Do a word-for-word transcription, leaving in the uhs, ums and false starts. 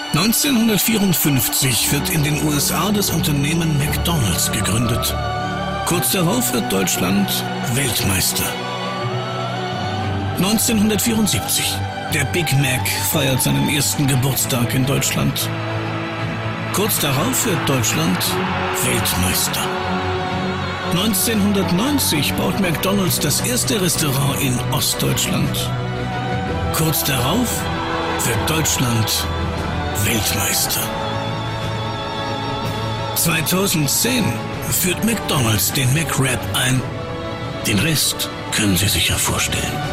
neunzehnhundertvierundfünfzig wird in den U S A das Unternehmen McDonald's gegründet. Kurz darauf wird Deutschland Weltmeister. neunzehnhundertvierundsiebzig. Der Big Mac feiert seinen ersten Geburtstag in Deutschland. Kurz darauf wird Deutschland Weltmeister. neunzehnhundertneunzig baut McDonald's das erste Restaurant in Ostdeutschland. Kurz darauf wird Deutschland Weltmeister. zweitausendzehn führt McDonald's den McWrap ein. Den Rest können Sie sich ja vorstellen.